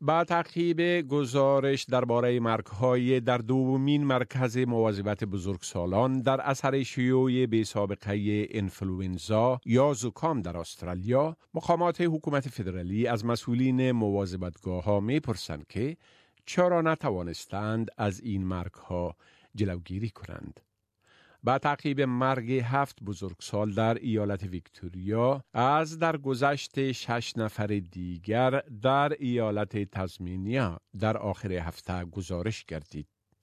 با تعقیب گزارش درباره مرگ‌های در دومین مرکز مواظبت بزرگسالان در اثر شیوع بی‌سابقه انفلوئنزا یا زکام در استرالیا، مقامات حکومت فدرالی از مسئولین مواظبتگاه‌ها می‌پرسند که چرا نتوانستند از این مرگ‌ها جلوگیری کنند. با تعقیب مرگ 7 بزرگسال در ایالت ویکتوریا، از در گذشت 6 نفر دیگر در ایالت تزمینیا در آخر هفته گزارش گردید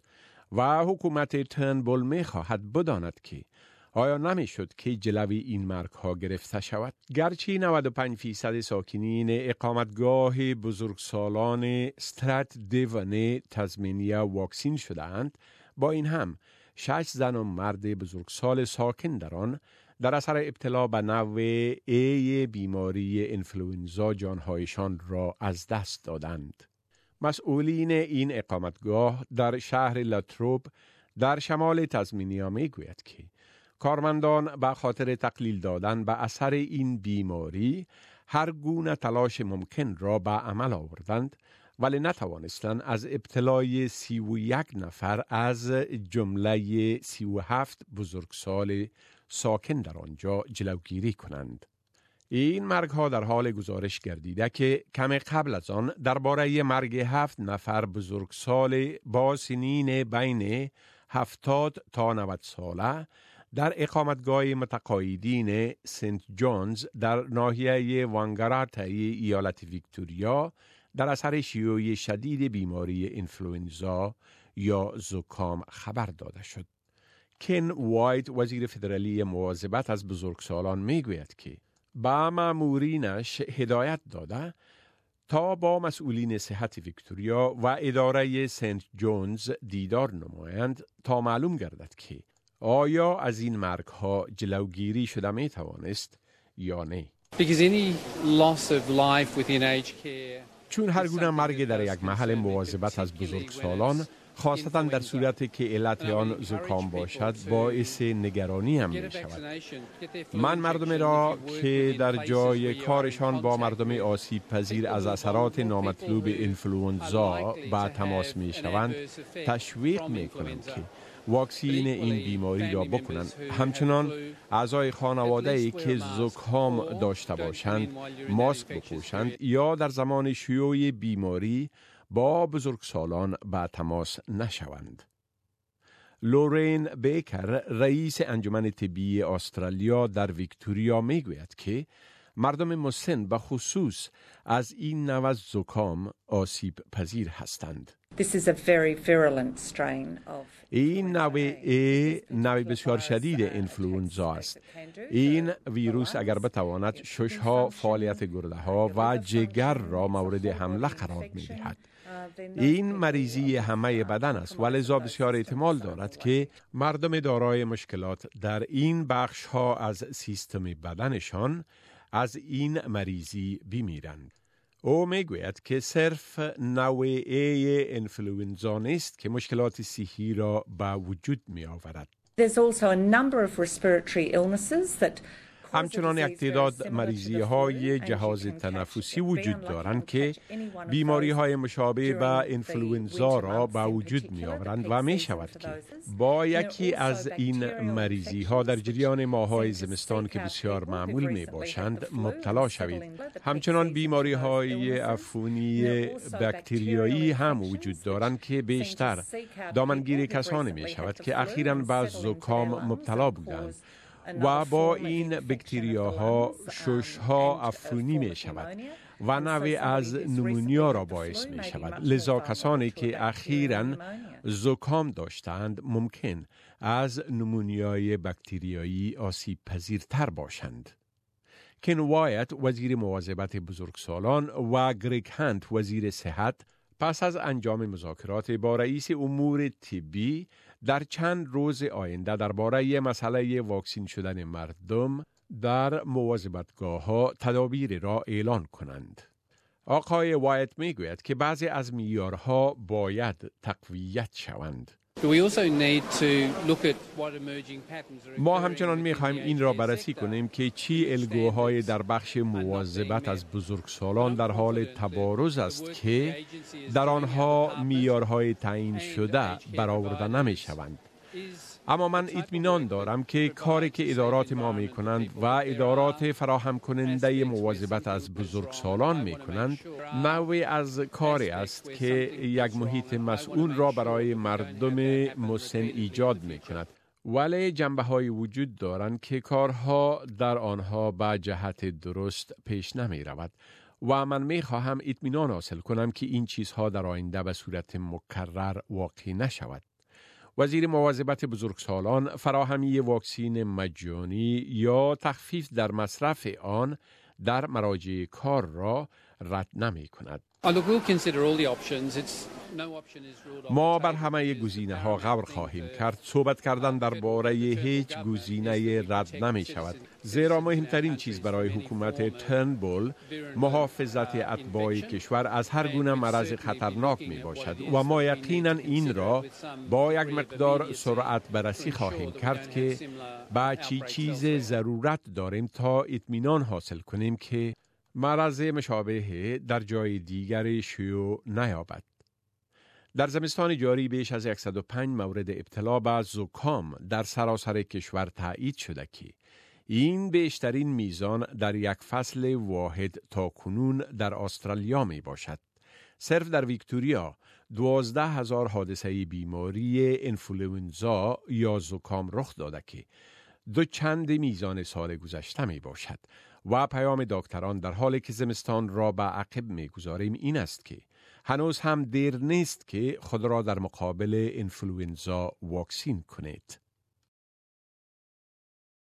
و حکومت ترنبول می خواهد بداند که آیا نمی شد که جلوی این مرگ‌ها گرفته شود؟ گرچه 95% ساکنین اقامتگاه بزرگسالان استرات دیون تزمینیا واکسین شده‌اند، با این هم 6 زن و مرد بزرگسال ساکن در آن در اثر ابتلا به نوع ای بیماری انفلوئنزا جانهایشان را از دست دادند. مسئولین این اقامتگاه در شهر لاتروب در شمال تزمینیا می گوید که کارمندان به خاطر تقلیل دادن به اثر این بیماری هر گونه تلاش ممکن را به عمل آوردند، ولی نتوانستند از ابتلای 31 نفر از جمله 37 بزرگسال ساکن در آنجا جلوگیری کنند. این مرگ‌ها در حال گزارش گردیده که کمی قبل از آن درباره مرگ 7 نفر بزرگسال با سنین بین 70 تا 90 ساله در اقامتگاه متقاعدین سنت جونز در ناحیه وانگاراتای ایالت ویکتوریا در اثر شیوع شدید بیماری انفلوئنزا یا زکام خبر داده شد. کن وایت وزیر فدرالی مواظبت از بزرگسالان میگوید که با مامورینش هدایت داده تا با مسئولین صحت ویکتوریا و اداره سنت جونز دیدار نمایند تا معلوم گردد که آیا از این مرگ‌ها جلوگیری شده می توانست یا نه. چون هر گونه مرگ در یک محل مواظبت از بزرگسالان، خاصتاً در صورتی که علت آن زکام باشد، باعث نگرانی هم می شود. من مردم را که در جای کارشان با مردم آسیب پذیر از اثرات نامطلوب انفلوئنزا با تماس می شوند تشویق می کنم که واکسین این بیماری را بکنند. همچنان اعضای خانواده ای که زکام داشته باشند ماسک بپوشند یا در زمان شیوع بیماری با بزرگسالان به تماس نشوند. لورین بیکر، رئیس انجمن طبی استرالیا در ویکتوریا میگوید که مردم مسن به خصوص از این نوع زکام آسیب پذیر هستند. این نوع بسیار شدید انفلوئنزا است. این ویروس اگر بتواند ششها، فعالیت گرده ها و جگر را مورد حمله قرار می دهد. این مریضی همه بدن است و لذا بسیار احتمال دارد که مردم دارای مشکلات در این بخش ها از سیستم بدنشان از این مریضی بمیرند. او میگوید که صرف نوع ای انفلوئنزا نیست که مشکلات صحی را به وجود می آورد. همچنان یک تعداد مریضی های جهاز تنفسی وجود دارند که بیماری های مشابه به انفلوئنزا را به وجود می آورند و می شود که با یکی از این مریضی ها در جریان ماه‌های زمستان که بسیار معمول می باشند مبتلا شوید. همچنان بیماری های عفونی باکتریایی هم وجود دارند که بیشتر دامنگیر کسانی می شود که اخیراً به زکام مبتلا بودند و با این باکتریاها ششها عفونی می شود و نوعی از نمونیا را باعث می شود. لذا کسانی که اخیراً زکام داشتند ممکن از نمونیای باکتریایی آسیب پذیرتر باشند. کن وایت وزیر مواظبت بزرگسالان و گریگ هانت وزیر صحت پس از انجام مذاکرات با رئیس امور طبی در چند روز آینده درباره مسئله واکسین شدن مردم در مواظبتگاه‌ها تدابیر را اعلان کنند. آقای وایت میگوید که بعضی از معیارها باید تقویت شوند. ما همچنان می‌خواهیم این را بررسی کنیم که چی الگوهای در بخش مواظبت از بزرگسالان در حال تبارز است که در آنها معیارهای تعیین شده برآورده نمی‌شوند. اما من اطمینان دارم که کاری که ادارات ما می کنند و ادارات فراهم کننده مواظبت از بزرگسالان می کنند نوعی از کاری است که یک محیط مسئول را برای مردم مسن ایجاد می کند. ولی جنبه های وجود دارند که کارها در آنها به جهت درست پیش نمی رود و من می خواهم اطمینان حاصل کنم که این چیزها در آینده به صورت مکرر واقع نشود. وزیر مواظبت بزرگسالان فراهمی واکسین مجانی یا تخفیف در مصرف آن در مراجع کار را رد نمی کند. ما بر همه گزینه‌ها غور خواهیم کرد. صحبت کردن درباره هیچ گزینه رد نمی شود. زیرا مهمترین چیز برای حکومت ترنبول محافظت اتباع کشور از هر گونه مرض خطرناک می باشد و ما یقینا این را با یک مقدار سرعت بررسی خواهیم کرد که به چی چیز ضرورت داریم تا اطمینان حاصل کنیم که مرض مشابه در جای دیگری شیوع نیابد. در زمستان جاری بیش از 105 مورد ابتلا به زکام در سراسر کشور تایید شده که این بیشترین میزان در یک فصل واحد تا کنون در استرالیا می باشد. صرف در ویکتوریا 12,000 حادثه بیماری انفلوئنزا یا زکام رخ داده که دو چند میزان سال گذشته می باشد و پیام دکتران در حالی که زمستان را به عقب می گذاریم این است که هنوز هم دیر نیست که خود را در مقابل انفلوئنزا واکسین کنید.